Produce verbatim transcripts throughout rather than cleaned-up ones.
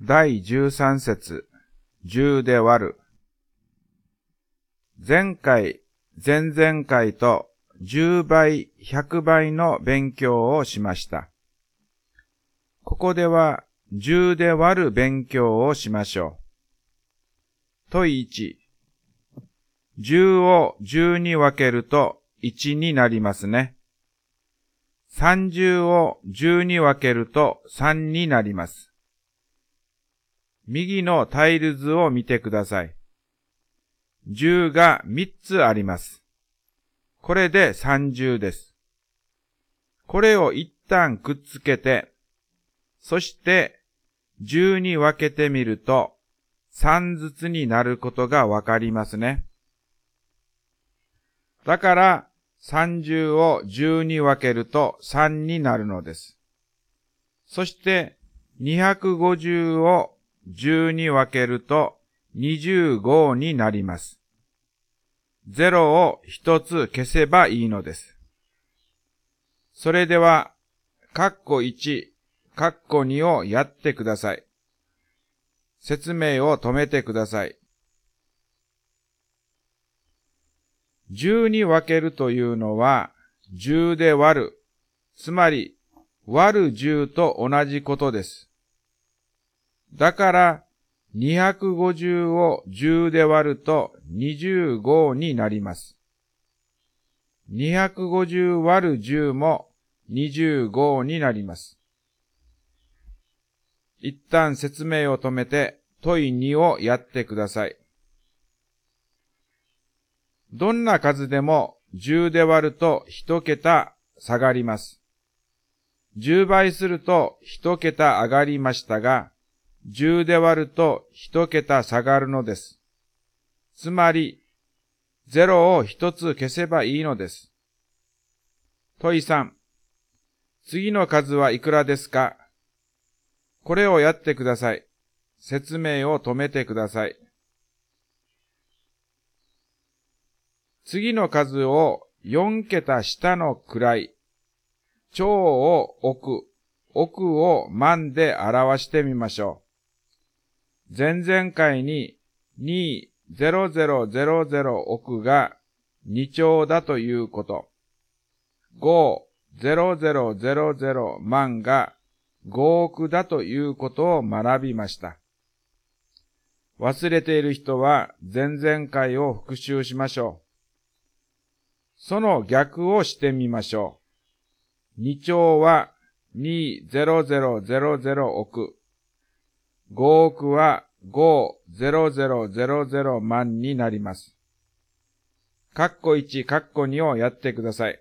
だいじゅうさん節、じゅうで割る。前回、前々回とじゅうばい、ひゃくばいの勉強をしました。ここではじゅうで割る勉強をしましょう。問いいち。じゅうをじゅうに分けるといちになりますね。さんじゅうをじゅうに分けるとさんになります。右のタイル図を見てください。じゅうがみっつあります。これでさんじゅうです。これを一旦くっつけて、そしてじゅうに分けてみるとさんずつになることがわかりますね。だからさんじゅうをじゅうに分けるとさんになるのです。そしてにひゃくごじゅうをじゅうに分けるとにじゅうごになります。ゼロをひとつ消せばいいのです。それでは、カッコいち、カッコにをやってください。説明を止めてください。じゅうに分けるというのは、じゅうで割る、つまり割るじゅうと同じことです。だから、にひゃくごじゅうをじゅうで割るとにじゅうごになります。にひゃくごじゅう割るじゅうもにじゅうごになります。一旦説明を止めて問いにをやってください。どんな数でもじゅうで割るといち桁下がります。じゅうばいするといち桁上がりましたが、じゅうで割るといち桁下がるのです。つまり、ゼロをひとつ消せばいいのです。問いさん。次の数はいくらですか？これをやってください。説明を止めてください。次の数をよん桁下の位、兆を億、億を万で表してみましょう。前々回ににせん億がに兆だということ。ごせん万がごおくだということを学びました。忘れている人は前々回を復習しましょう。その逆をしてみましょう。に兆はにせん億。ごおくはごせん万になります。カッコいち、カッコにをやってください。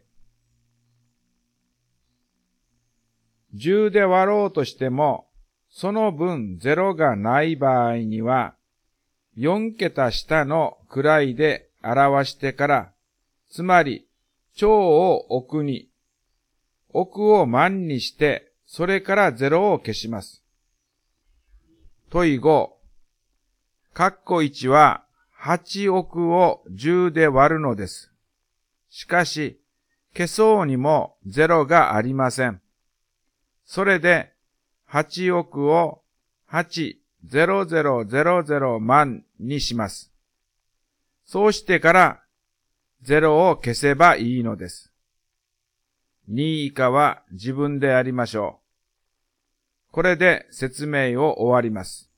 じゅうで割ろうとしても、その分ゼロがない場合には、よん桁下の位で表してから、つまり、兆を億に、億を万にして、それからゼロを消します。問いご。カッコいちははちおくをじゅうで割るのです。しかし、消そうにもゼロがありません。それで、はちおくをはちぜろぜろぜろぜろ万にします。そうしてから、ゼロを消せばいいのです。に以下は自分でやりましょう。これで説明を終わります。